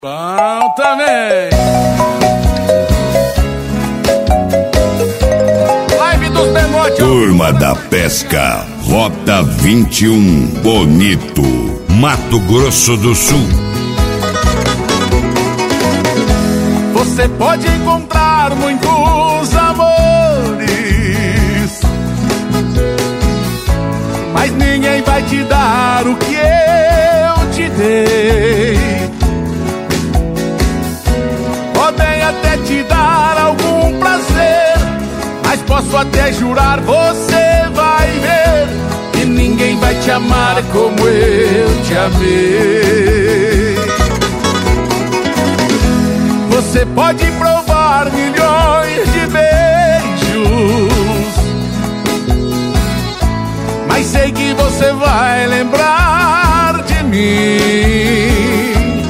Bom também. Live dos Bemote. Turma da Pesca, Rota 21, Bonito, Mato Grosso do Sul. Você pode encontrar muitos amores, mas ninguém vai te dar o que eu te dei. Podem até te dar algum prazer, mas posso até jurar, você vai ver que ninguém vai te amar como eu te amei. Você pode provar milhões de beijos, mas sei que você vai lembrar de mim,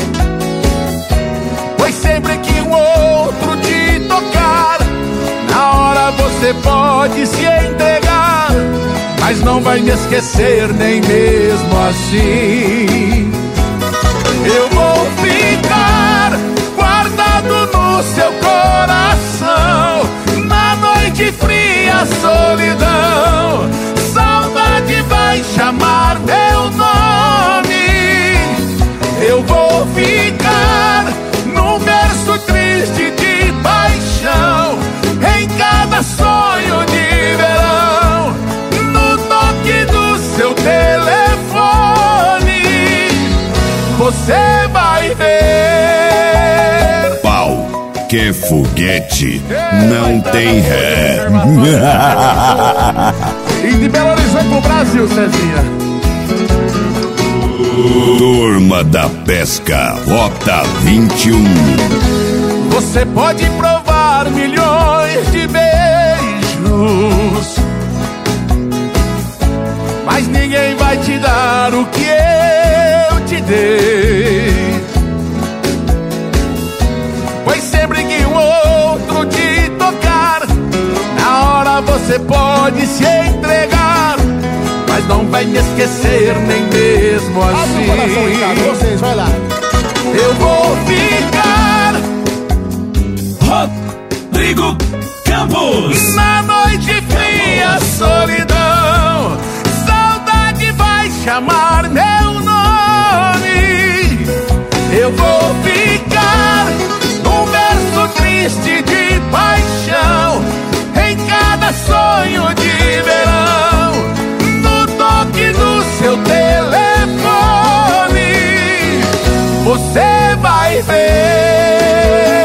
pois sempre que um outro te tocar, na hora você pode se entregar, mas não vai me esquecer nem mesmo assim. Eu vou ficar guardado no seu coração, na noite fria, solidão. Saudade vai chamar meu nome. Eu vou ficar num verso triste de paixão, em cada sonho de verão, no toque do seu telefone. Você vai ver. Pau, que foguete, não tem ré. E de Belo Horizonte pro Brasil, Cezinha. Turma da Pesca, Rota 21. Você pode provar milhões de beijos, mas ninguém vai te dar o que eu te dei, pois sempre que um outro te tocar, na hora você pode se entregar, mas não vai me esquecer nem mesmo assim. Abre o coração, Ricardo, vocês, vai lá. Eu vou ficar Rodrigo Campos. na noite fria, solidão. Saudade vai chamar meu nome. Eu vou ficar num verso triste de paixão, em cada sonho de verão, no toque do seu telefone. Você vai ver.